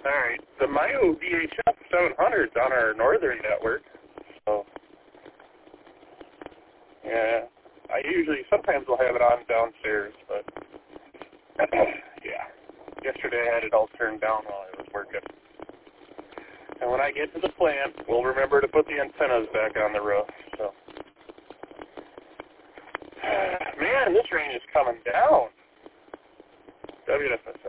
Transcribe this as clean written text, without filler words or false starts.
Alright, the Mayo VHF 700's on our northern network, so, yeah, sometimes we'll have it on downstairs, but, yeah, yesterday I had it all turned down while I was working. And when I get to the plant, we'll remember to put the antennas back on the roof, so. Man, this rain is coming down. WFS